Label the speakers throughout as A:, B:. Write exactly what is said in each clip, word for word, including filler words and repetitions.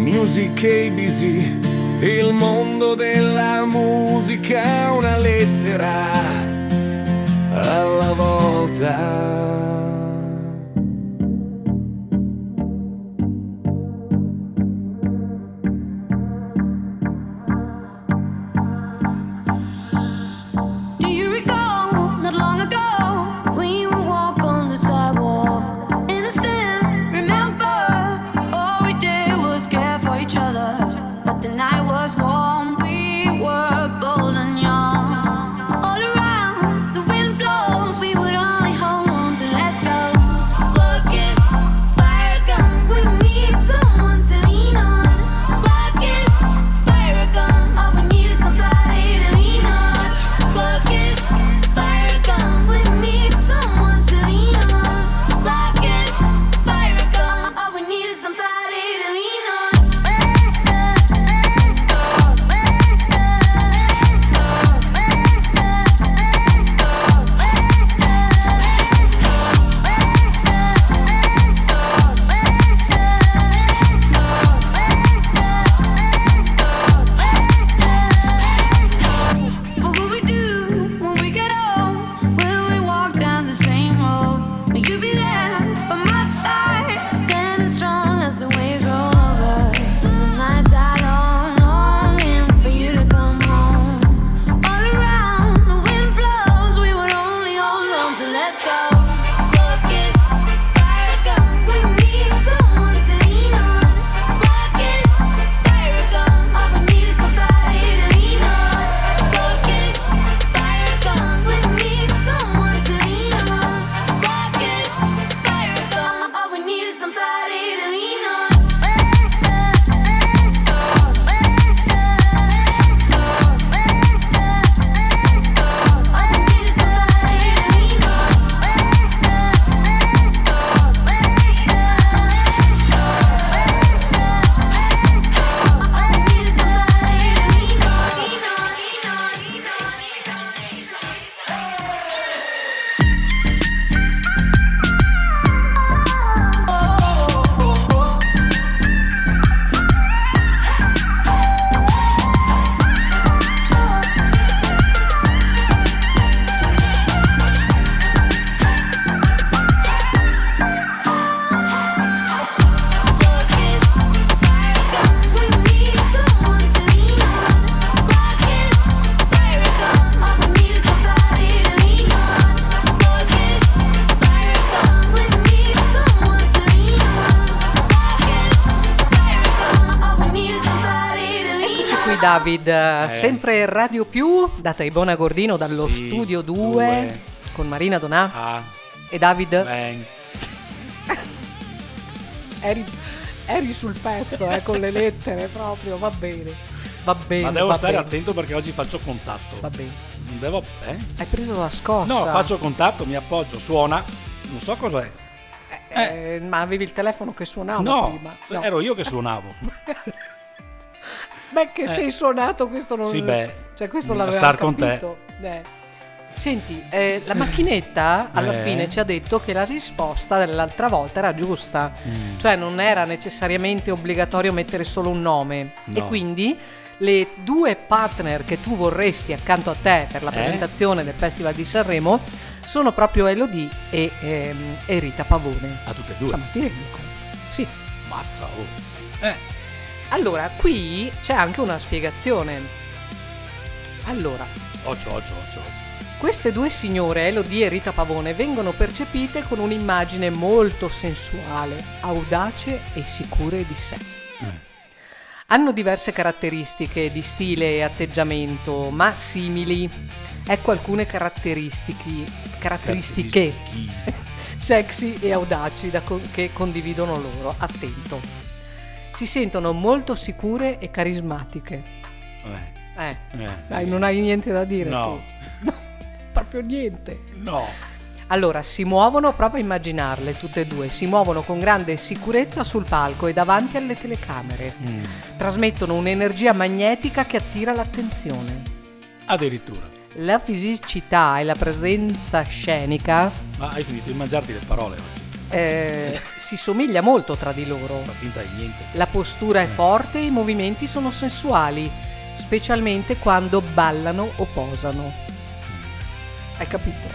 A: Music A B C, il mondo della musica, una lettera alla volta.
B: David, eh. sempre Radio Più da Taibona Gordino dallo
C: sì,
B: studio due,
C: due
B: con Marina Donà
C: ah,
B: e David.
C: Ben.
B: eri, eri sul pezzo eh, con le lettere proprio, va bene. Va bene.
C: Ma devo
B: va
C: stare
B: bene.
C: attento perché oggi faccio contatto.
B: Va bene.
C: Non devo. Eh?
B: Hai preso la scossa?
C: No, faccio contatto, mi appoggio, suona. Non so cos'è.
B: Eh, eh. Ma avevi il telefono che suonava
C: no,
B: prima? No,
C: ero io che suonavo.
B: Beh, che
C: eh.
B: sei suonato, questo non...
C: Sì, beh,
B: cioè questo
C: a
B: l'aveva
C: star
B: capito.
C: con te.
B: Eh. Senti, eh, la macchinetta alla
C: eh.
B: fine ci ha detto che la risposta dell'altra volta era giusta, mm. cioè non era necessariamente obbligatorio mettere solo un nome, no. E quindi le due partner che tu vorresti accanto a te per la
C: eh?
B: presentazione del Festival di Sanremo sono proprio Elodie e, ehm, e Rita Pavone.
C: A tutte e due?
B: Cioè, ma ti rendi conto? Sì.
C: Mazza, oh. Eh.
B: Allora, qui c'è anche una spiegazione. Allora,
C: occhio, occhio, occhio, occhio.
B: Queste due signore, Elodie e Rita Pavone, vengono percepite con un'immagine molto sensuale, audace e sicure di sé. Mm. Hanno diverse caratteristiche di stile e atteggiamento, ma simili. Ecco alcune caratteristiche, caratteristiche sexy e audaci da co- che condividono loro. Attento. Si sentono molto sicure e carismatiche.
C: Eh,
B: eh,
C: eh
B: dai, non hai niente da dire
C: no.
B: tu? No, proprio niente.
C: No.
B: Allora, si muovono, proprio a immaginarle tutte e due, si muovono con grande sicurezza sul palco e davanti alle telecamere. Mm. Trasmettono un'energia magnetica che attira l'attenzione.
C: Addirittura.
B: La fisicità e la presenza scenica.
C: Ma hai finito di mangiarti le parole oggi?
B: eh, si somiglia molto tra di loro.
C: Fa finta di niente.
B: La postura è forte e i movimenti sono sensuali, specialmente quando ballano o posano. Hai capito?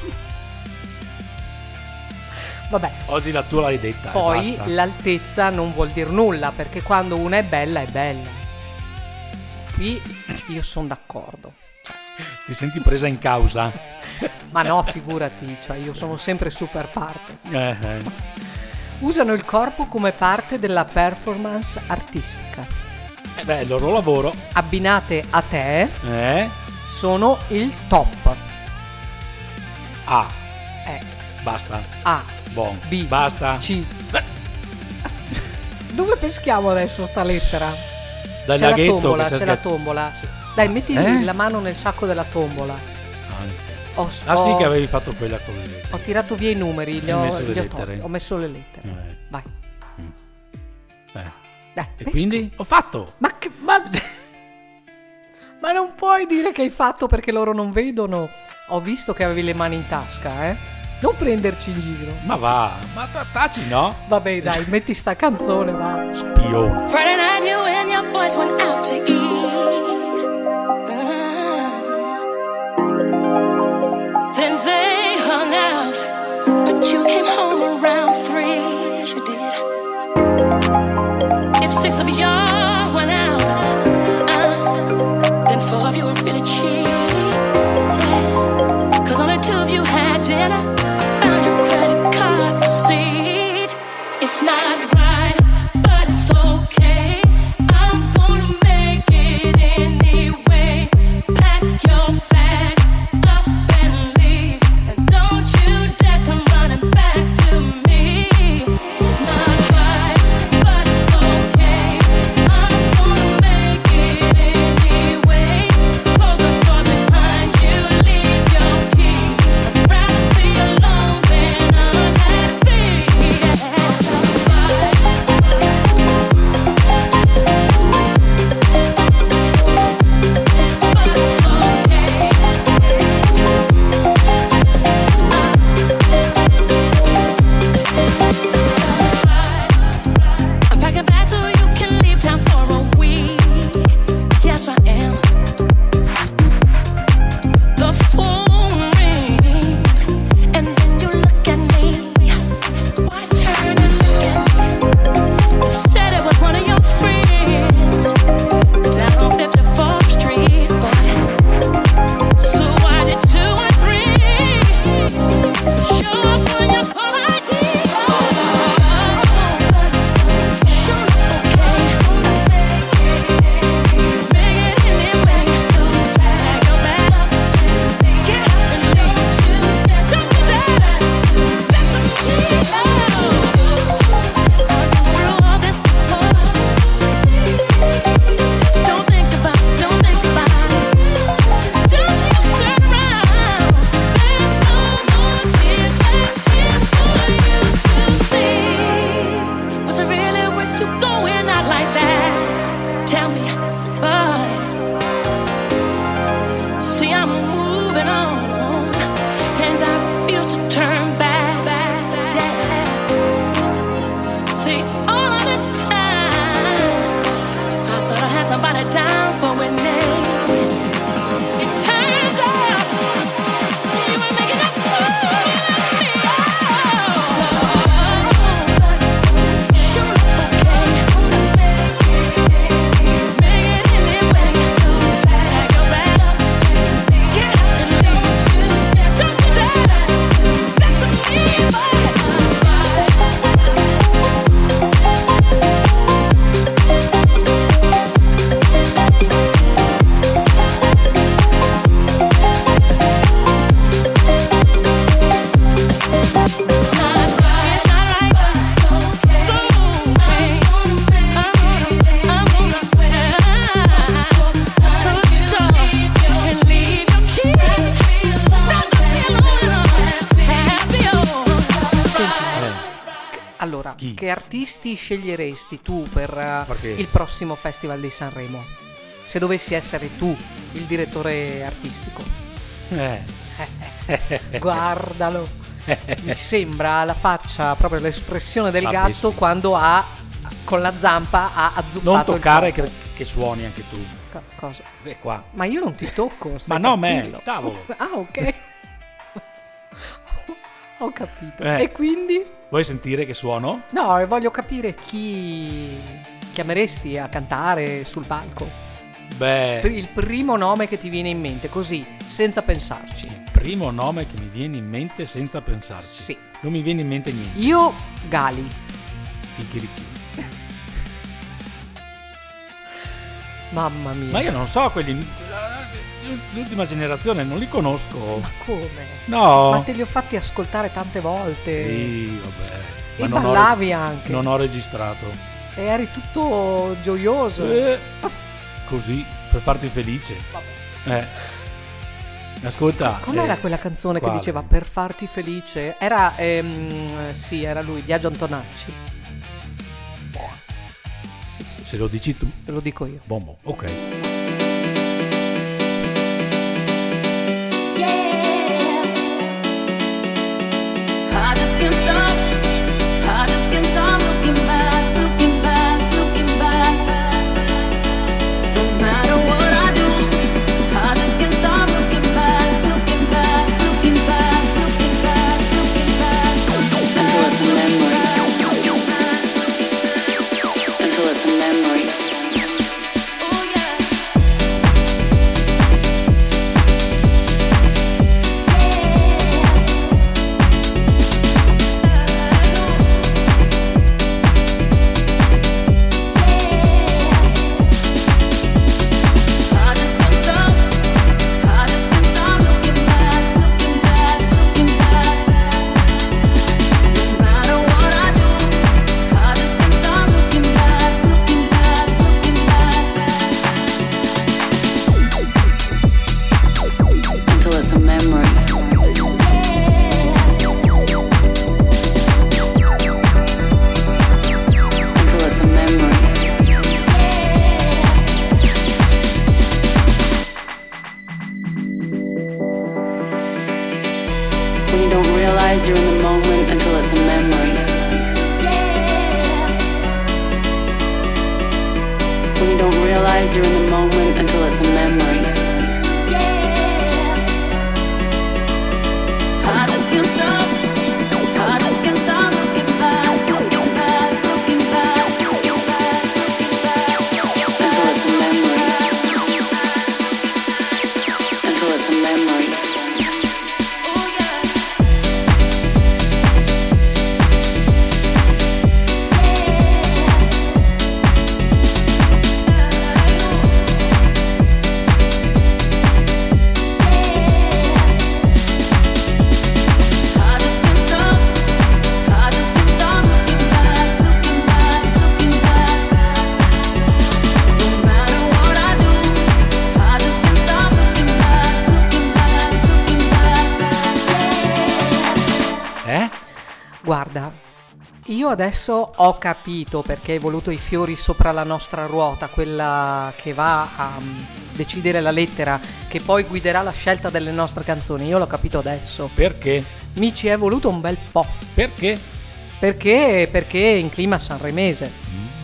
B: Vabbè.
C: Oggi la tua l'hai detta.
B: Poi
C: e basta.
B: l'altezza non vuol dire nulla, perché quando una è bella è bella. Qui io sono d'accordo.
C: Ti senti presa in causa?
B: Ma no, figurati, cioè io sono sempre super parte.
C: Eh, eh.
B: Usano il corpo come parte della performance artistica.
C: Eh beh, il loro lavoro.
B: Abbinate a te
C: Eh?
B: sono il top.
C: A.
B: Eh,
C: Basta.
B: A,
C: Bon.
B: B,
C: Basta.
B: C. Dove peschiamo adesso sta lettera?
C: Dal
B: C'è la
C: laghetto
B: tombola,
C: che
B: c'è
C: sei
B: la
C: scat-
B: tombola. Dai, metti
C: Eh?
B: la mano nel sacco della tombola.
C: Anche.
B: Ho,
C: Ah sì
B: ho-
C: che avevi fatto quella con le...
B: ho tirato via i numeri, li
C: Hai
B: ho,
C: messo le
B: li ho
C: lettere?
B: tolti, ho messo le lettere.
C: Eh.
B: Vai.
C: Eh.
B: Dai,
C: E
B: pesca.
C: quindi? Ho fatto!
B: Ma che... Ma... ma non puoi dire che hai fatto perché loro non vedono. Ho visto che avevi le mani in tasca, eh. Non prenderci in giro.
C: Ma va, ma ta- taci no?
B: Vabbè, dai, metti sta canzone, va.
C: Spione.
D: Friday night, you and your boys went out to eat. Uh, then they hung out, but you came home around three. Yes, you did. If six of y'all went out, uh, then four of you were really cheap. Yeah, 'cause only two of you had dinner. I found your credit card receipt. It's not right, but it's okay. I'm gonna make it anyway. Pack your bags up and leave, and don't you dare come running back to me. It's not right, but it's okay. I'm gonna make it anyway. Close the door behind you, leave your key. I'd rather be alone than unhappy. It's not right. I'm packing bags so you can leave town for a week. Yes, I am. The phone rings, and then you look at me. Why turn and look at me? You said it was one of your friends down on fifty-fourth Street, boy. So why did two and three show up on your call I D? Sure, okay. Make it anyway. Pack your bags, get up and leave. Don't do that. That's a through all this before. Don't think about, don't think about it. Don't you turn around. There's no more tears left here for you to see. Was it really worth you going out like that? Tell me, boy. See, I'm moving on, and I refuse to turn back. Yeah. See, all of this time, I thought I had somebody down for a name. It turns out you were making that fool of me. Sure, okay. Make it anyway. Pack your bags, get up and leave. Don't do that. That's a me, boy.
B: Allora,
C: Chi?
B: che artisti sceglieresti tu per eh,
C: Perché?
B: il prossimo Festival di Sanremo? Se dovessi essere tu il direttore artistico.
C: Eh.
B: Guardalo. Mi sembra la faccia, proprio l'espressione del
C: Sape,
B: gatto
C: sì.
B: quando ha, con la zampa, ha azzuppato
C: Non
B: il
C: toccare
B: corpo.
C: che, che suoni anche tu.
B: Co- Cosa?
C: È qua.
B: Ma io non ti tocco. stai
C: Ma no, me,
B: tranquillo.
C: il tavolo.
B: Ah, ok. Ho capito.
C: Eh.
B: E quindi?
C: Vuoi sentire che suono?
B: No, e voglio capire chi chiameresti a cantare sul palco.
C: Beh,
B: Il primo nome che ti viene in mente, così, senza pensarci.
C: il primo nome che mi viene in mente senza pensarci.
B: Sì.
C: Non mi viene in mente niente.
B: Io, Gali.
C: Chicchirichì.
B: Mamma mia.
C: Ma io non so quelli. L'ultima generazione non li conosco.
B: Ma come?
C: No.
B: Ma te li ho fatti ascoltare tante volte.
C: Sì, vabbè.
B: E
C: Ma non ho
B: ballavi
C: reg-
B: anche.
C: Non ho registrato.
B: E eri tutto gioioso.
C: Eh, così, per farti felice. Eh. Ascolta.
B: Com'era
C: eh,
B: quella canzone
C: quale?
B: che diceva per farti felice? Era, ehm, sì, era lui, Biagio Antonacci. Sì, sì,
C: Se lo dici tu.
B: te lo dico io.
C: Bombo, ok.
D: I just can't stop. I just can't stop looking back, looking back, looking back. No matter what I do, I just can't stop looking back, looking back, looking back, looking back, looking back. Until it's a memory. Until it's a memory. Oh yeah. I just can't stop. I just can't stop looking back, looking back, looking back. No matter what I do, I just can't stop looking back, looking back, looking back. Until it's a memory. Until it's a memory. When you don't realize you're in the moment until it's a memory. When you don't realize you're in the moment until it's a memory. I just can't stop. I just can't stop looking back, looking back, looking back, looking back, looking back. Until it's a memory. Until it's a memory. Oh yeah. I just can't stop. I just can't stop looking back, looking back, looking back. No matter what I do, I just can't stop looking back, looking back, looking back.
C: Eh?
B: Guarda, io adesso ho capito perché hai voluto i fiori sopra la nostra ruota, quella che va a mm, decidere la lettera, che poi guiderà la scelta delle nostre canzoni. Io l'ho capito adesso.
C: Perché?
B: Mi ci è voluto un bel po'.
C: Perché?
B: Perché? Perché in clima sanremese.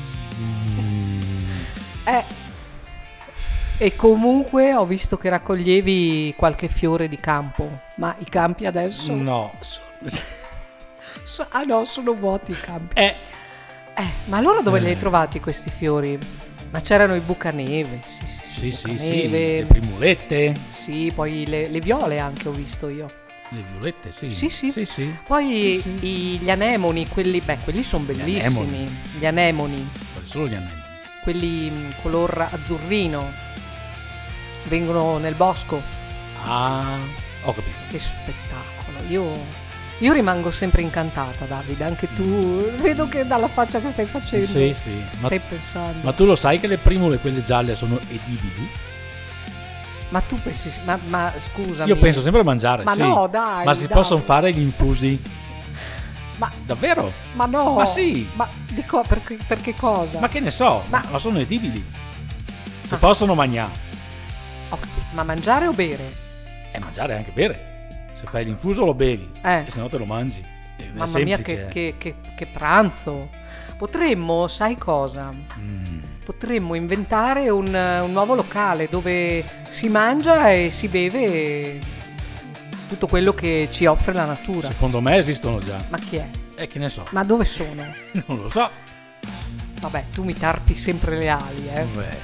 B: Eh. E comunque ho visto che raccoglievi qualche fiore di campo. Ma i campi adesso...
C: No.
B: So- ah no, sono vuoti i campi.
C: Eh.
B: Eh, ma allora dove li
C: Eh.
B: hai trovati questi fiori? Ma c'erano i bucaneve, sì, sì,
C: Sì, sì, sì.
B: bucaneve,
C: Le primulette.
B: sì, poi le, le viole anche ho visto io.
C: Le violette, sì.
B: Sì, sì.
C: Sì, sì.
B: Poi i- gli anemoni, quelli, beh, quelli sono bellissimi.
C: anemoni.
B: Gli anemoni,
C: Quali sono gli anemoni?
B: quelli mh, color azzurrino, vengono nel bosco.
C: Ah, ho capito.
B: Che spettacolo. Io, io rimango sempre incantata, Davide, anche tu. Vedo che dalla faccia che stai facendo
C: Sì, sì. Ma,
B: stai pensando.
C: ma tu lo sai che le primule, quelle gialle, sono edibili?
B: Ma tu pensi, ma, ma scusami.
C: Io penso sempre a mangiare,
B: Ma
C: sì.
B: no, dai,
C: Ma si
B: dai.
C: possono fare gli infusi?
B: Ma,
C: Davvero?
B: ma no.
C: Ma sì.
B: Ma di co- per, che- per che cosa?
C: Ma che ne so,
B: Ma-
C: ma, sono edibili. Si
B: Ah.
C: possono mangiare.
B: Ho capito. Ma mangiare o bere?
C: E mangiare e anche bere. Se fai l'infuso lo bevi,
B: Eh.
C: e se no te lo mangi. È
B: Mamma mia,
C: semplice,
B: che, che- che- che pranzo. Potremmo, sai cosa?
C: Mm.
B: Potremmo inventare un, un nuovo locale dove si mangia e si beve tutto quello che ci offre la natura.
C: Secondo me esistono già.
B: Ma chi è?
C: E che ne so.
B: Ma dove sono?
C: Non lo so.
B: Vabbè, tu mi tarpi sempre le ali, eh.
C: Beh,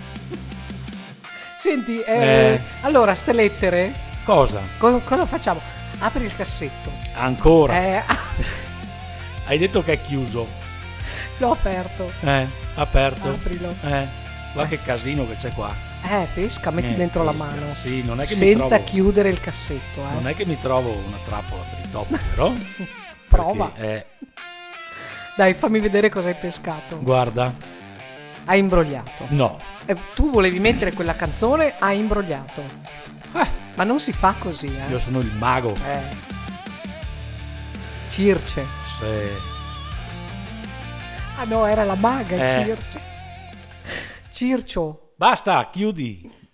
B: Senti, eh,
C: Eh.
B: allora, ste lettere,
C: cosa?
B: co- cosa facciamo? Apri il cassetto.
C: Ancora?
B: Eh,
C: Hai detto che è chiuso.
B: l'ho aperto.
C: Eh, aperto.
B: Aprilo.
C: Eh, guarda che casino che c'è qua.
B: Eh, pesca, metti
C: Eh,
B: dentro
C: pesca.
B: la mano.
C: Sì, non è che mi
B: Senza
C: trovo-
B: chiudere il cassetto, eh.
C: Non è che mi trovo una trappola per i topi, però.
B: Prova.
C: Perché, eh,
B: Dai, fammi vedere cosa hai pescato.
C: guarda,
B: Hai imbrogliato.
C: no.
B: Eh, tu volevi mettere quella canzone, hai imbrogliato.
C: Eh,
B: Ma non si fa così, eh.
C: io sono il mago.
B: Eh. Circe.
C: Se...
B: Ah no, era la maga,
C: Eh.
B: Circe. Circio.
C: Basta, chiudi.